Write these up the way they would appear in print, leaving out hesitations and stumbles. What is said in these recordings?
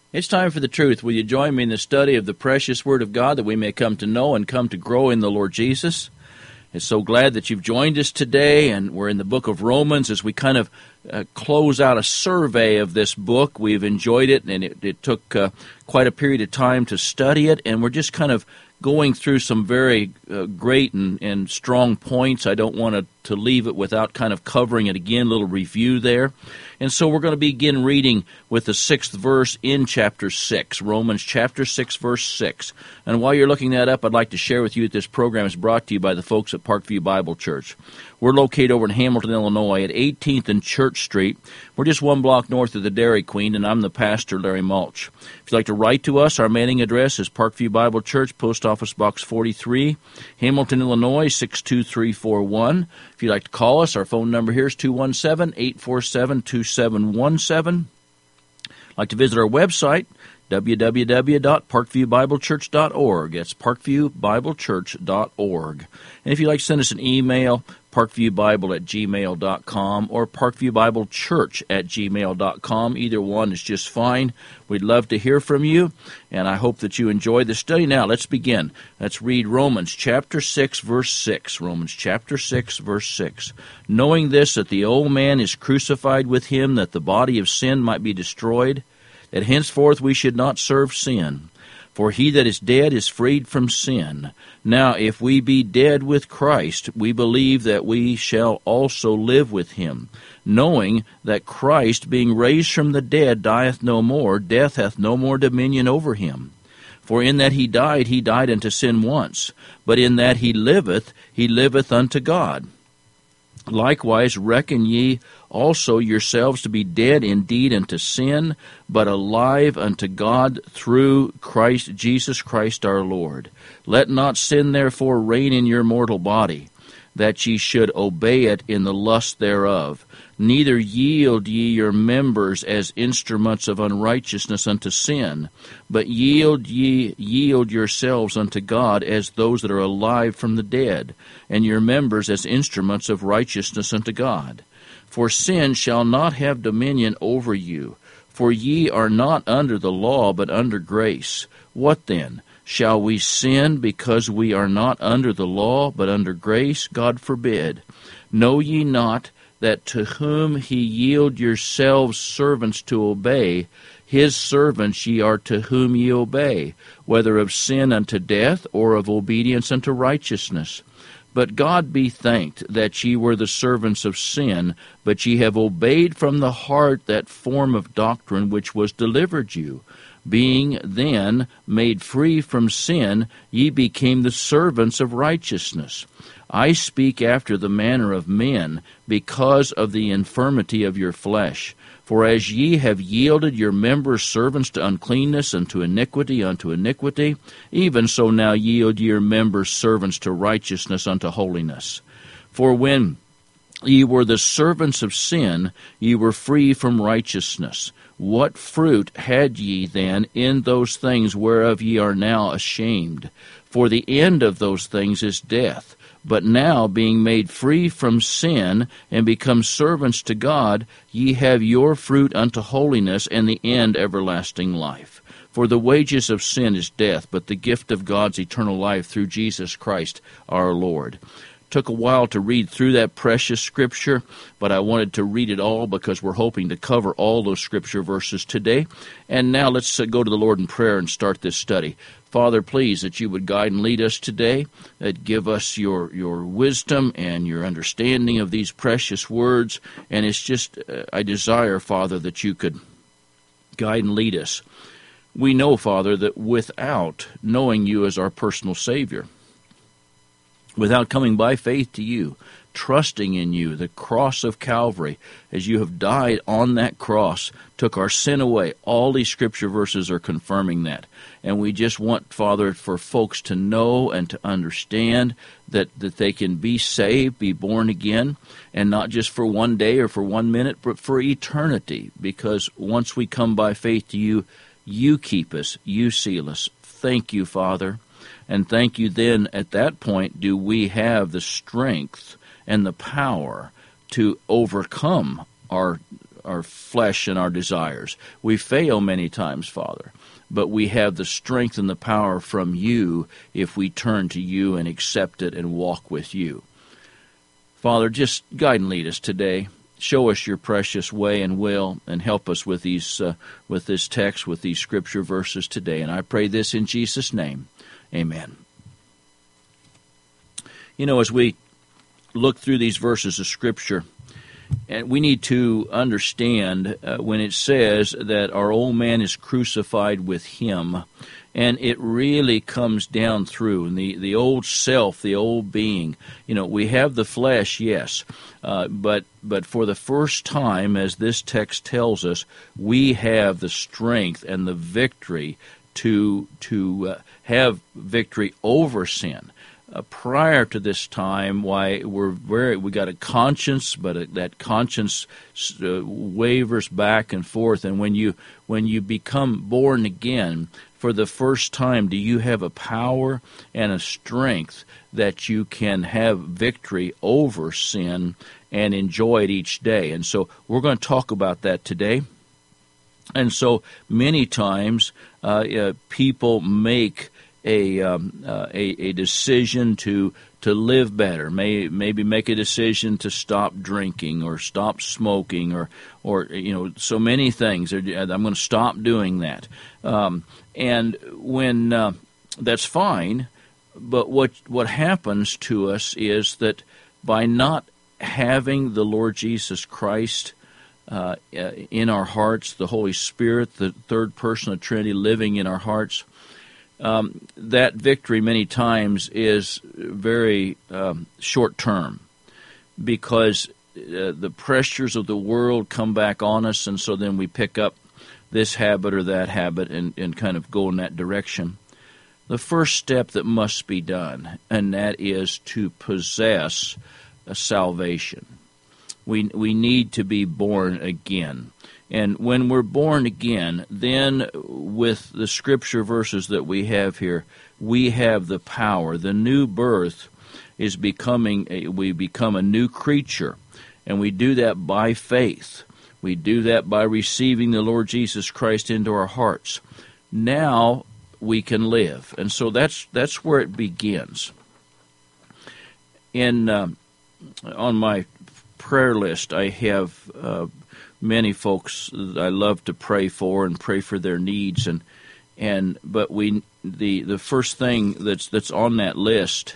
It's time for the truth. Will you join me in the study of the precious Word of God that we may come to know and come to grow in the Lord Jesus? I'm so glad that you've joined us today, and we're in the book of Romans as we kind of close out a survey of this book. We've enjoyed it, and it took quite a period of time to study it, and we're just kind of going through some very great and strong points. I don't want to leave it without kind of covering it again, a little review there. And so we're going to begin reading with the 6th verse in chapter 6, Romans chapter 6, verse 6. And while you're looking that up, I'd like to share with you that this program is brought to you by the folks at Parkview Bible Church. We're located over in Hamilton, Illinois at 18th and Church Street. We're just one block north of the Dairy Queen, and I'm the pastor, Larry Mulch. If you'd like to write to us, our mailing address is Parkview Bible Church, Post Office Box 43, Hamilton, Illinois 62341. If you'd like to call us, our phone number here is 217-847-2717. I'd like to visit our website, www.parkviewbiblechurch.org. That's parkviewbiblechurch.org. And if you'd like to send us an email, parkviewbible@gmail.com or parkviewbiblechurch@gmail.com. Either one is just fine. We'd love to hear from you, and I hope that you enjoy the study. Now, let's begin. Let's read Romans chapter 6, verse 6. Romans chapter 6, verse 6. Knowing this, that the old man is crucified with him, that the body of sin might be destroyed, that henceforth we should not serve sin. For he that is dead is freed from sin. Now, if we be dead with Christ, we believe that we shall also live with him, knowing that Christ, being raised from the dead, dieth no more, death hath no more dominion over him. For in that he died unto sin once, but in that he liveth unto God. Likewise reckon ye also yourselves to be dead indeed unto sin, but alive unto God through Christ Jesus Christ our Lord. Let not sin therefore reign in your mortal body, that ye should obey it in the lust thereof. Neither yield ye your members as instruments of unrighteousness unto sin, but yield yourselves unto God as those that are alive from the dead, and your members as instruments of righteousness unto God. For sin shall not have dominion over you, for ye are not under the law, but under grace. What then? Shall we sin because we are not under the law, but under grace? God forbid. Know ye not that to whom he yield yourselves servants to obey, his servants ye are to whom ye obey, whether of sin unto death, or of obedience unto righteousness? But God be thanked that ye were the servants of sin, but ye have obeyed from the heart that form of doctrine which was delivered you. Being then made free from sin, ye became the servants of righteousness. I speak after the manner of men, because of the infirmity of your flesh. For as ye have yielded your members servants to uncleanness, and to iniquity unto iniquity, even so now yield your members servants to righteousness unto holiness. For when ye were the servants of sin, ye were free from righteousness. What fruit had ye then in those things whereof ye are now ashamed? For the end of those things is death. But now, being made free from sin, and become servants to God, ye have your fruit unto holiness, and the end everlasting life. For the wages of sin is death, but the gift of God's eternal life through Jesus Christ our Lord. Took a while to read through that precious scripture, but I wanted to read it all because we're hoping to cover all those scripture verses today. And now let's go to the Lord in prayer and start this study. Father, please, that you would guide and lead us today, that give us your wisdom and your understanding of these precious words. And it's just, I desire, Father, that you could guide and lead us. We know, Father, that without knowing you as our personal Savior, without coming by faith to you, trusting in you, the cross of Calvary, as you have died on that cross, took our sin away. All these scripture verses are confirming that. And we just want, Father, for folks to know and to understand that they can be saved, be born again, and not just for one day or for 1 minute, but for eternity. Because once we come by faith to you, you keep us, you seal us. Thank you, Father. And thank you then, at that point, do we have the strength and the power to overcome our our flesh and our desires. We fail many times, Father, but we have the strength and the power from you if we turn to you and accept it and walk with you. Father, just guide and lead us today. Show us your precious way and will, and help us with with this text, with these scripture verses today. And I pray this in Jesus' name. Amen. You know, as we look through these verses of Scripture, and we need to understand when it says that our old man is crucified with him, and it really comes down through and the old self, the old being. You know, we have the flesh, yes, but for the first time, as this text tells us, we have the strength and the victory to have victory over sin. Prior to this time, we got a conscience, but that conscience wavers back and forth. And when you become born again, for the first time, do you have a power and a strength that you can have victory over sin and enjoy it each day. And so we're going to talk about that today. And so many times people make a decision to live better, maybe make a decision to stop drinking or stop smoking or so many things. I'm going to stop doing that, and when that's fine. But what happens to us is that by not having the Lord Jesus Christ in our hearts, the Holy Spirit, the third person of the Trinity living in our hearts, that victory many times is very short-term, because the pressures of the world come back on us, and so then we pick up this habit or that habit and kind of go in that direction. The first step that must be done, and that is to possess a salvation. We need to be born again. And when we're born again, then with the scripture verses that we have here, we have the power. The new birth is we become a new creature, and we do that by faith. We do that by receiving the Lord Jesus Christ into our hearts. Now we can live, and so that's where it begins. On my prayer list, I have many folks that I love to pray for and pray for their needs, but the first thing that's on that list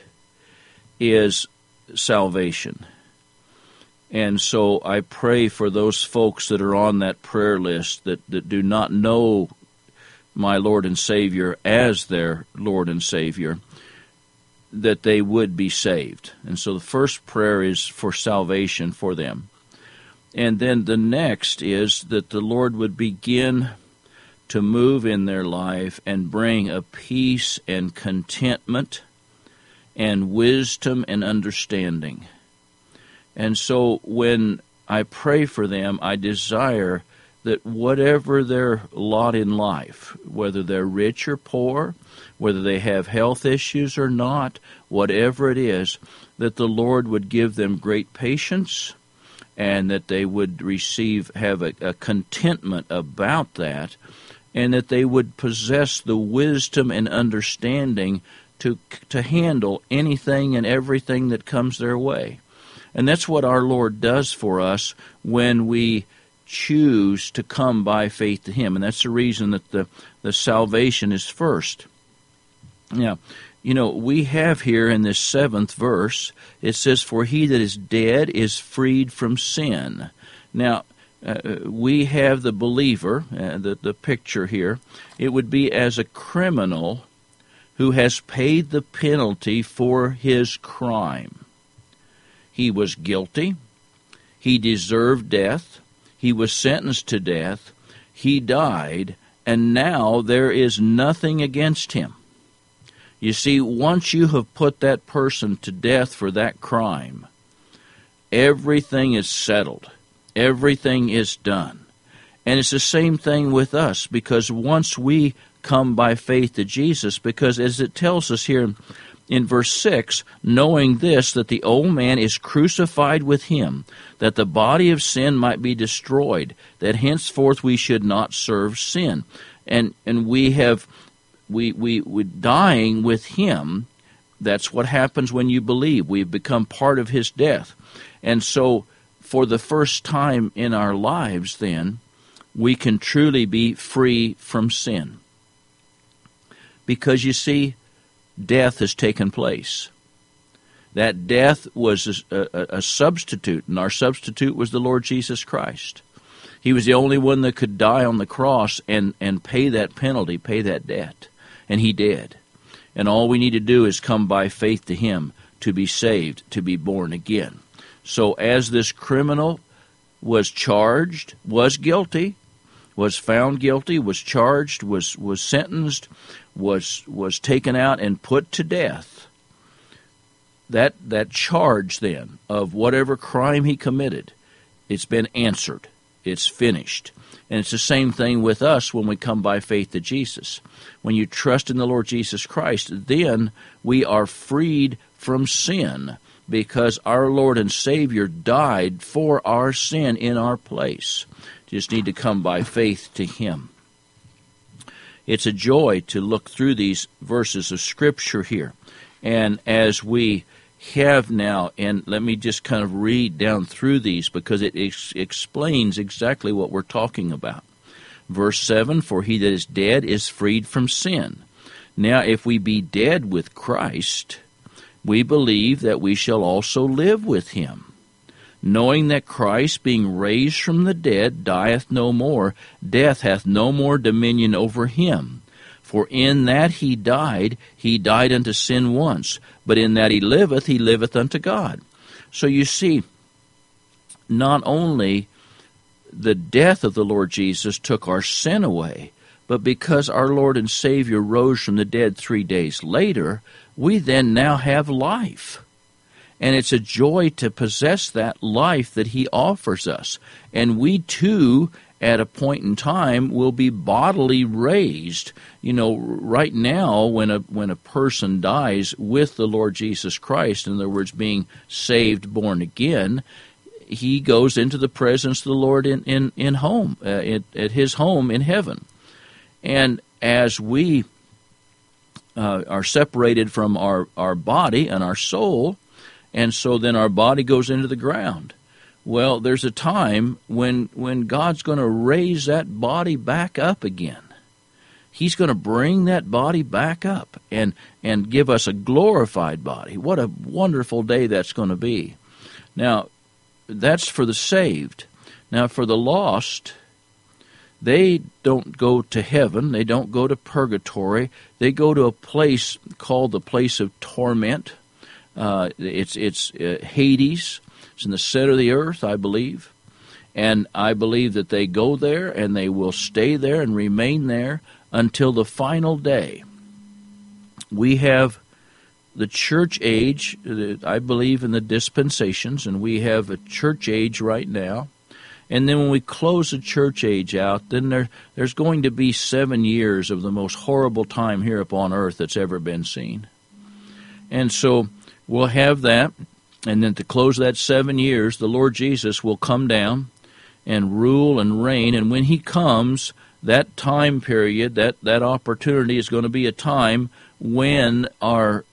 is salvation. And so I pray for those folks that are on that prayer list that do not know my Lord and Savior as their Lord and Savior, that they would be saved. And so the first prayer is for salvation for them. And then the next is that the Lord would begin to move in their life and bring a peace and contentment and wisdom and understanding. And so when I pray for them, I desire that whatever their lot in life, whether they're rich or poor, whether they have health issues or not, whatever it is, that the Lord would give them great patience, and that they would have a contentment about that, and that they would possess the wisdom and understanding to handle anything and everything that comes their way. And that's what our Lord does for us when we choose to come by faith to Him. And that's the reason that the salvation is first. Now, we have here in this 7th verse, it says, "For he that is dead is freed from sin." Now, we have the believer, the picture here. It would be as a criminal who has paid the penalty for his crime. He was guilty. He deserved death. He was sentenced to death. He died, and now there is nothing against him. You see, once you have put that person to death for that crime, everything is settled. Everything is done. And it's the same thing with us, because once we come by faith to Jesus, because as it tells us here in verse 6, knowing this, that the old man is crucified with him, that the body of sin might be destroyed, that henceforth we should not serve sin. And we dying with him. That's what happens when you believe. We've become part of his death. And so, for the first time in our lives, then, we can truly be free from sin. Because, you see, death has taken place. That death was a substitute, and our substitute was the Lord Jesus Christ. He was the only one that could die on the cross and pay that penalty, pay that debt. And he did. And all we need to do is come by faith to him to be saved, to be born again. So as this criminal was charged, was guilty, was found guilty, was charged, was sentenced, was taken out and put to death, that charge then of whatever crime he committed, it's been answered. It's finished. And it's the same thing with us when we come by faith to Jesus. When you trust in the Lord Jesus Christ, then we are freed from sin because our Lord and Savior died for our sin in our place. Just need to come by faith to him. It's a joy to look through these verses of Scripture here. And as we have now, and let me just kind of read down through these because it explains exactly what we're talking about. Verse 7, for he that is dead is freed from sin. Now, if we be dead with Christ, we believe that we shall also live with him. Knowing that Christ, being raised from the dead, dieth no more, death hath no more dominion over him. For in that he died unto sin once, but in that he liveth unto God. So you see, not only the death of the Lord Jesus took our sin away, but because our Lord and Savior rose from the dead 3 days later, we then now have life. And it's a joy to possess that life that he offers us. And we too, at a point in time, will be bodily raised. You know, right now, when a person dies with the Lord Jesus Christ, in other words, being saved, born again, he goes into the presence of the Lord in home, at his home in heaven. And as we are separated from our body and our soul, and so then our body goes into the ground. Well, there's a time when God's going to raise that body back up again. He's going to bring that body back up and give us a glorified body. What a wonderful day that's going to be. Now, that's for the saved. Now, for the lost, they don't go to heaven. They don't go to purgatory. They go to a place called the place of torment. It's Hades. It's in the center of the earth, I believe. And I believe that they go there and they will stay there and remain there until the final day. We have the church age, I believe in the dispensations, and we have a church age right now. And then when we close the church age out, then there's going to be 7 years of the most horrible time here upon earth that's ever been seen. And so we'll have that. And then to close that 7 years, the Lord Jesus will come down and rule and reign. And when he comes, that time period, that opportunity is going to be a time when our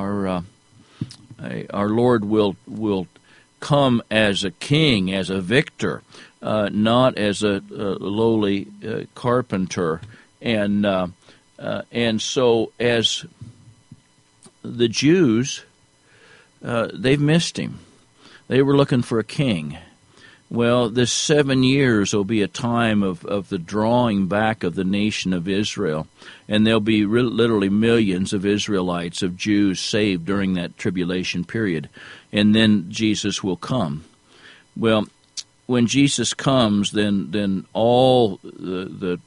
Lord will come as a king, as a victor, not as a lowly carpenter. And so as the Jews, they've missed him. They were looking for a king. Well, this 7 years will be a time of the drawing back of the nation of Israel, and there'll be literally millions of Israelites, of Jews, saved during that tribulation period, and then Jesus will come. Well, when Jesus comes, then all the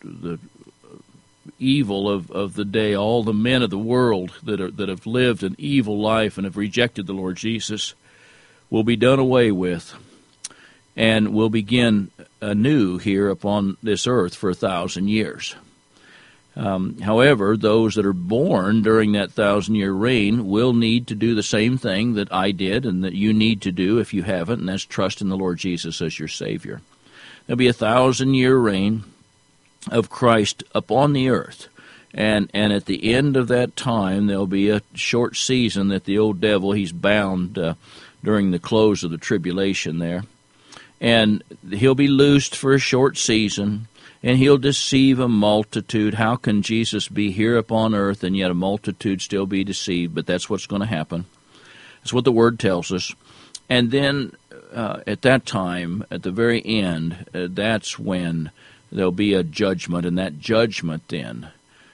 evil of the day, all the men of the world that have lived an evil life and have rejected the Lord Jesus, will be done away with, and will begin anew here upon this earth for 1,000 years. However, those that are born during that 1,000-year reign will need to do the same thing that I did and that you need to do if you haven't, and that's trust in the Lord Jesus as your Savior. There'll be a 1,000-year reign of Christ upon the earth. And at the end of that time, there'll be a short season that the old devil, he's bound during the close of the tribulation there. And he'll be loosed for a short season, and he'll deceive a multitude. How can Jesus be here upon earth and yet a multitude still be deceived? But that's what's going to happen. That's what the Word tells us. And then at that time, at the very end, that's when there'll be a judgment, and that judgment then,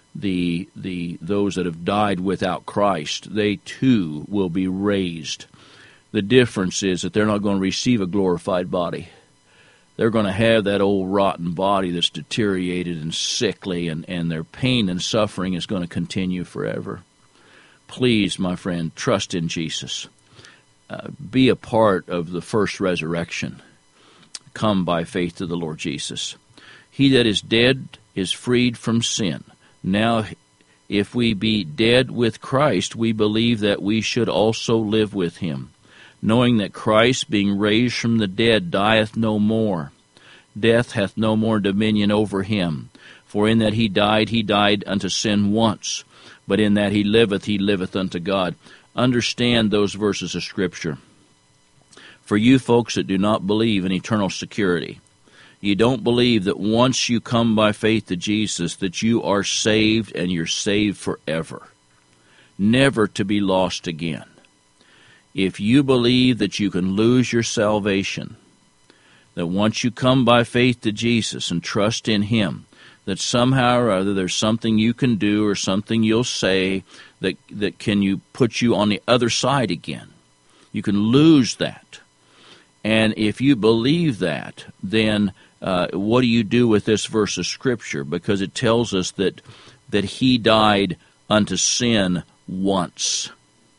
those that have died without Christ, they too will be raised. The difference is that they're not going to receive a glorified body. They're going to have that old rotten body that's deteriorated and sickly, and their pain and suffering is going to continue forever. Please, my friend, trust in Jesus. Be a part of the first resurrection. Come by faith to the Lord Jesus. He that is dead is freed from sin. Now, if we be dead with Christ, we believe that we should also live with him, knowing that Christ, being raised from the dead, dieth no more. Death hath no more dominion over him. For in that he died unto sin once, but in that he liveth unto God. Understand those verses of Scripture. For you folks that do not believe in eternal security, you don't believe that once you come by faith to Jesus that you are saved and you're saved forever, never to be lost again. If you believe that you can lose your salvation, that once you come by faith to Jesus and trust in him, that somehow or other there's something you can do or something you'll say that can put you on the other side again. You can lose that. And if you believe that, then what do you do with this verse of Scripture? Because it tells us that he died unto sin once.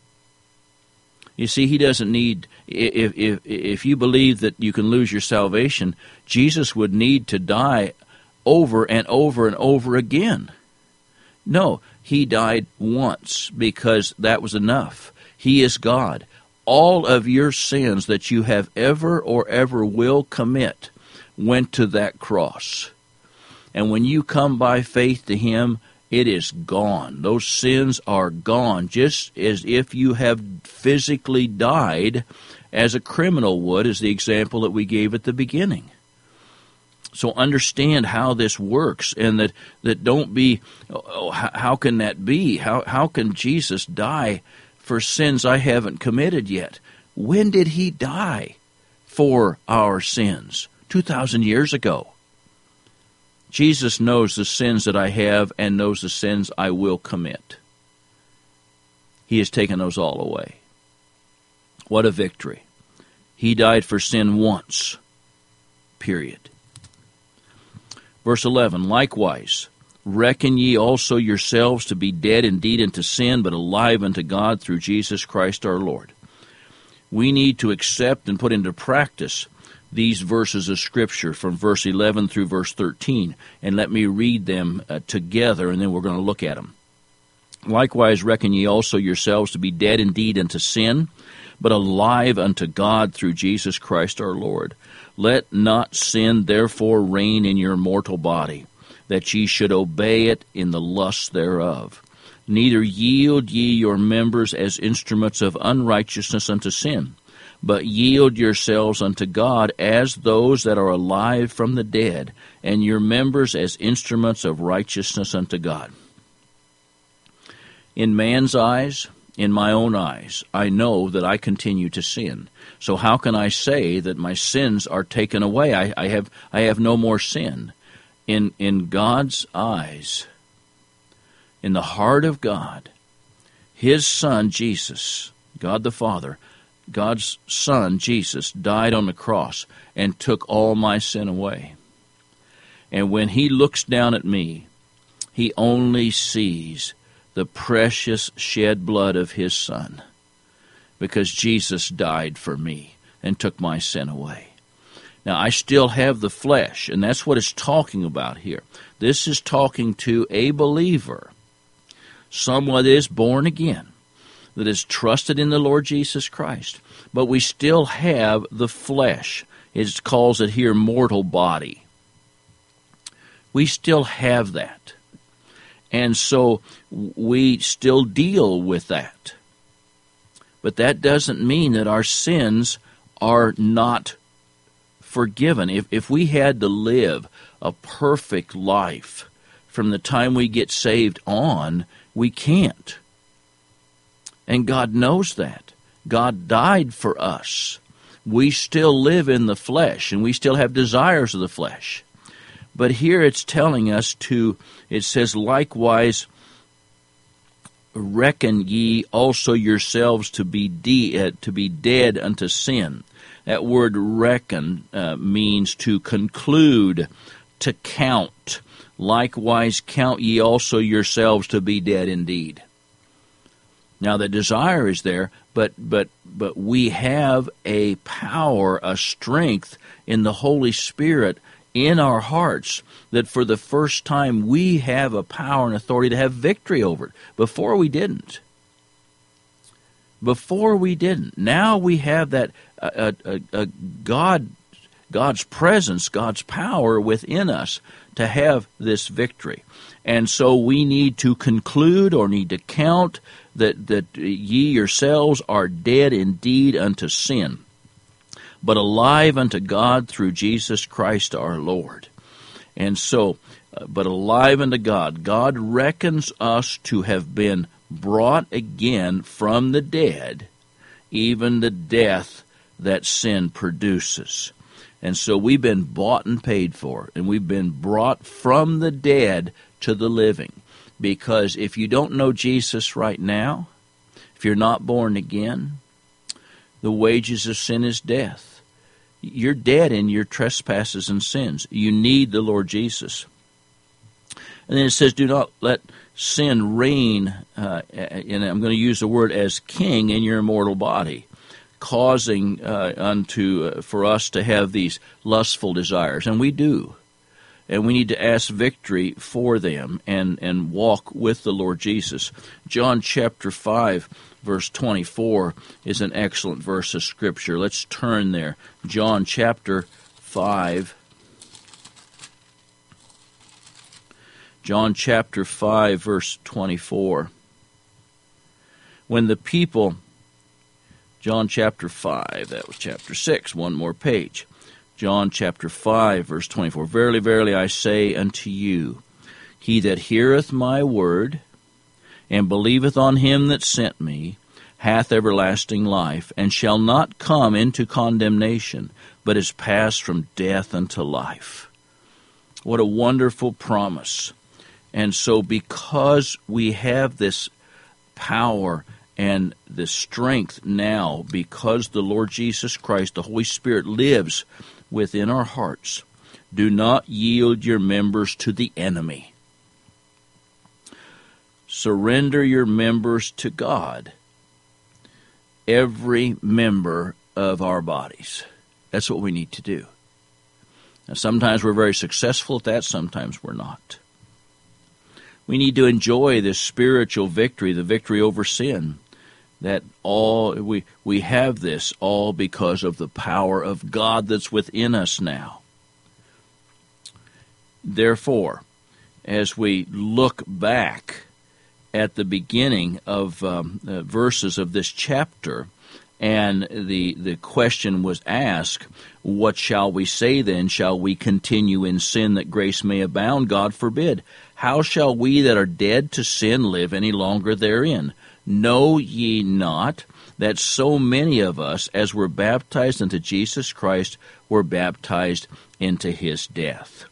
You see, he doesn't need, if you believe that you can lose your salvation, Jesus would need to die over and over and over again. No, he died once because that was enough. He is God. All of your sins that you have ever or ever will commit went to that cross. And when you come by faith to him, it is gone. Those sins are gone, just as if you have physically died as a criminal would, as the example that we gave at the beginning. So understand how this works, and that don't be, how can that be? How can Jesus die for sins I haven't committed yet? When did he die for our sins? 2,000 years ago. Jesus knows the sins that I have and knows the sins I will commit. He has taken those all away. What a victory. He died for sin once. Period. Verse 11, likewise, reckon ye also yourselves to be dead indeed unto sin, but alive unto God through Jesus Christ our Lord. We need to accept and put into practice these verses of Scripture from verse 11 through verse 13, and let me read them together, and then we're going to look at them. Likewise, reckon ye also yourselves to be dead indeed unto sin, but alive unto God through Jesus Christ our Lord. Let not sin therefore reign in your mortal body, that ye should obey it in the lusts thereof. Neither yield ye your members as instruments of unrighteousness unto sin, but yield yourselves unto God as those that are alive from the dead, and your members as instruments of righteousness unto God. In man's eyes, in my own eyes, I know that I continue to sin. So how can I say that my sins are taken away? I have no more sin. In God's eyes, in the heart of God, his Son, Jesus, God the Father, God's Son, Jesus, died on the cross and took all my sin away. And when he looks down at me, he only sees the precious shed blood of his Son, because Jesus died for me and took my sin away. Now, I still have the flesh, and that's what it's talking about here. This is talking to a believer, someone that is born again, that is trusted in the Lord Jesus Christ. But we still have the flesh. It calls it here mortal body. We still have that. And so we still deal with that. But that doesn't mean that our sins are not forgiven. If we had to live a perfect life from the time we get saved on, we can't. And God knows that. God died for us. We still live in the flesh, and we still have desires of the flesh. But here it's telling us it says, likewise, reckon ye also yourselves to be dead unto sin. That word reckon means to conclude, to count. Likewise, count ye also yourselves to be dead indeed. Now, the desire is there, but we have a power, a strength in the Holy Spirit in our hearts that for the first time we have a power and authority to have victory over it. Before we didn't. Now we have that God's presence, God's power within us to have this victory. And so we need to conclude or need to count that ye yourselves are dead indeed unto sin, but alive unto God through Jesus Christ our Lord. And so, but alive unto God. God reckons us to have been brought again from the dead, even the death that sin produces. And so we've been bought and paid for, and we've been brought from the dead to the living. Because if you don't know Jesus right now, if you're not born again, the wages of sin is death. You're dead in your trespasses and sins. You need the Lord Jesus. And then it says, do not let sin reign, and I'm going to use the word as king in your immortal body, causing for us to have these lustful desires. And we do. And we need to ask victory for them and walk with the Lord Jesus. John chapter 5, verse 24 is an excellent verse of Scripture. Let's turn there. John chapter 5. John chapter 5, verse 24. When the people, John chapter 5, that was chapter 6, one more page. John chapter 5, verse 24. Verily, verily, I say unto you, he that heareth my word, and believeth on him that sent me, hath everlasting life, and shall not come into condemnation, but is passed from death unto life. What a wonderful promise. And so because we have this power and the strength now, because the Lord Jesus Christ, the Holy Spirit, lives within our hearts, do not yield your members to the enemy. Surrender your members to God. Every member of our bodies. That's what we need to do. Now, sometimes we're very successful at that, sometimes we're not. We need to enjoy this spiritual victory, the victory over sin. That all we have this all because of the power of God that's within us now. Therefore, as we look back at the beginning of verses of this chapter, and the question was asked, what shall we say then? Shall we continue in sin that grace may abound? God forbid. How shall we that are dead to sin live any longer therein? Know ye not that so many of us, as were baptized into Jesus Christ, were baptized into his death?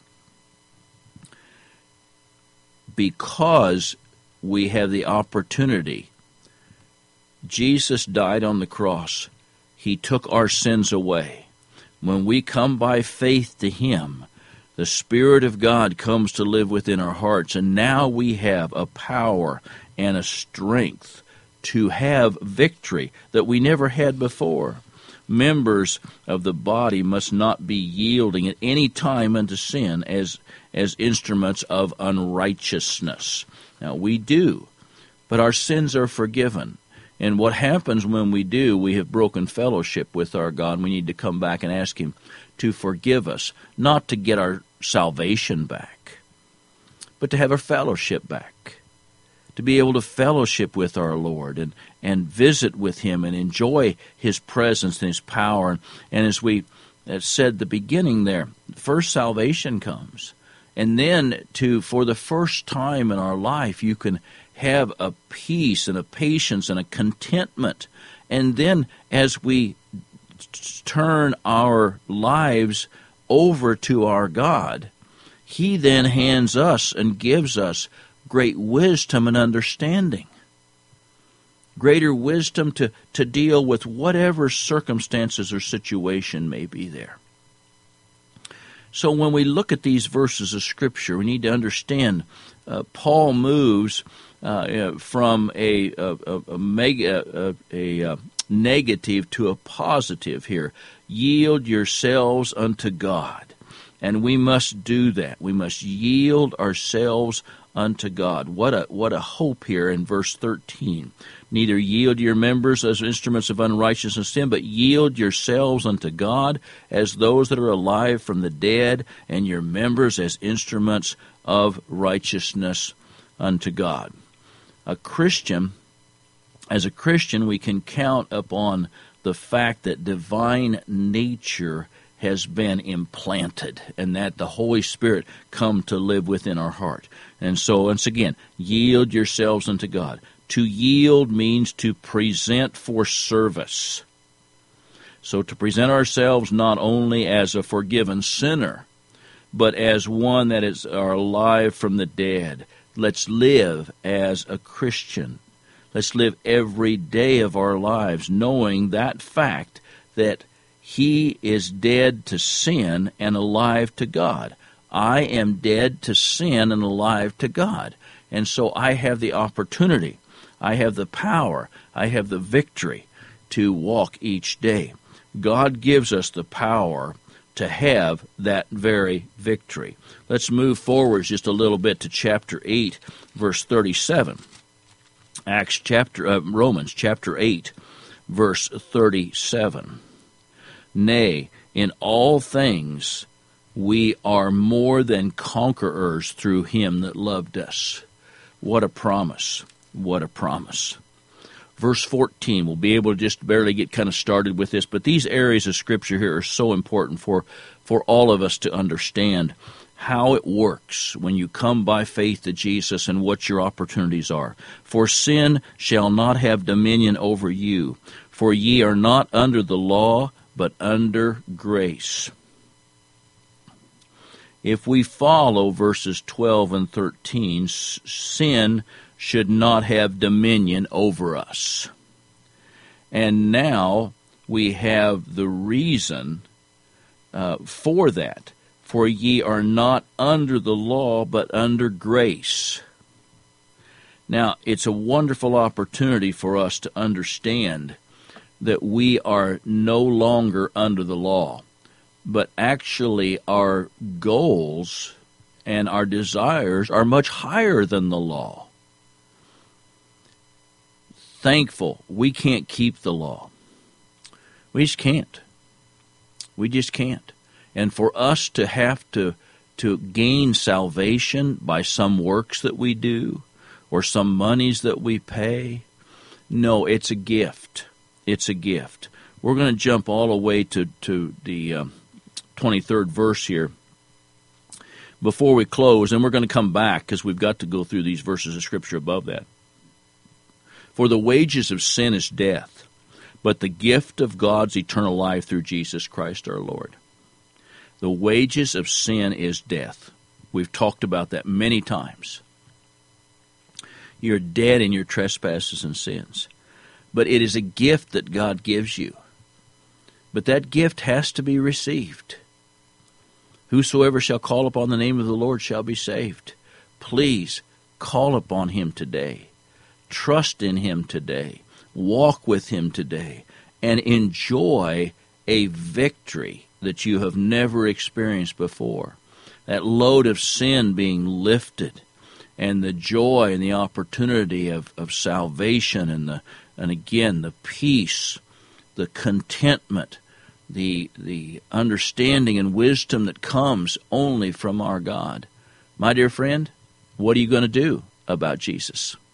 Because we have the opportunity. Jesus died on the cross. He took our sins away. When we come by faith to him, the Spirit of God comes to live within our hearts, and now we have a power and a strength to have victory that we never had before. members of the body must not be yielding at any time unto sin as instruments of unrighteousness. Now, we do, but our sins are forgiven. And what happens when we do, we have broken fellowship with our God. We need to come back and ask Him to forgive us, not to get our salvation back, but to have our fellowship back, to be able to fellowship with our Lord and visit with Him and enjoy His presence and His power. And as we said at the beginning there, first salvation comes. And then for the first time in our life, you can have a peace and a patience and a contentment. And then as we turn our lives over to our God, He then hands us and gives us great wisdom and understanding. Greater wisdom to deal with whatever circumstances or situation may be there. So when we look at these verses of Scripture, we need to understand Paul moves from a negative to a positive here. Yield yourselves unto God. And we must do that. We must yield ourselves unto God. What a hope here in verse 13. Neither yield your members as instruments of unrighteousness sin, but yield yourselves unto God as those that are alive from the dead, and your members as instruments of righteousness unto God. As a Christian, we can count upon the fact that divine nature has been implanted, and that the Holy Spirit come to live within our heart. And so, once again, yield yourselves unto God. To yield means to present for service. So to present ourselves not only as a forgiven sinner, but as one that is alive from the dead. Let's live as a Christian. Let's live every day of our lives knowing that fact that He is dead to sin and alive to God. I am dead to sin and alive to God. And so I have the opportunity, I have the power, I have the victory to walk each day. God gives us the power to have that very victory. Let's move forward just a little bit to chapter 8, verse 37. Romans chapter 8, verse 37. Nay, in all things we are more than conquerors through Him that loved us. What a promise. What a promise. Verse 14, we'll be able to just barely get kind of started with this, but these areas of Scripture here are so important for all of us to understand how it works when you come by faith to Jesus and what your opportunities are. For sin shall not have dominion over you, for ye are not under the law, but under grace. If we follow verses 12 and 13, sin should not have dominion over us. And now we have the reason for that. For ye are not under the law, but under grace. Now, it's a wonderful opportunity for us to understand that we are no longer under the law, but actually our goals and our desires are much higher than the law. Thankful we can't keep the law. We just can't. We just can't. And for us to have to gain salvation by some works that we do or some monies that we pay, no, it's a gift. It's a gift. We're going to jump all the way to the 23rd verse here before we close, and we're going to come back because we've got to go through these verses of Scripture above that. For the wages of sin is death, but the gift of God's eternal life through Jesus Christ our Lord. The wages of sin is death. We've talked about that many times. You're dead in your trespasses and sins. But it is a gift that God gives you. But that gift has to be received. Whosoever shall call upon the name of the Lord shall be saved. Please call upon Him today. Trust in Him today. Walk with Him today. and enjoy a victory that you have never experienced before. That load of sin being lifted, and the joy and the opportunity of salvation, and again the peace, the contentment, the understanding and wisdom that comes only from our God. My dear friend, what are you going to do about Jesus?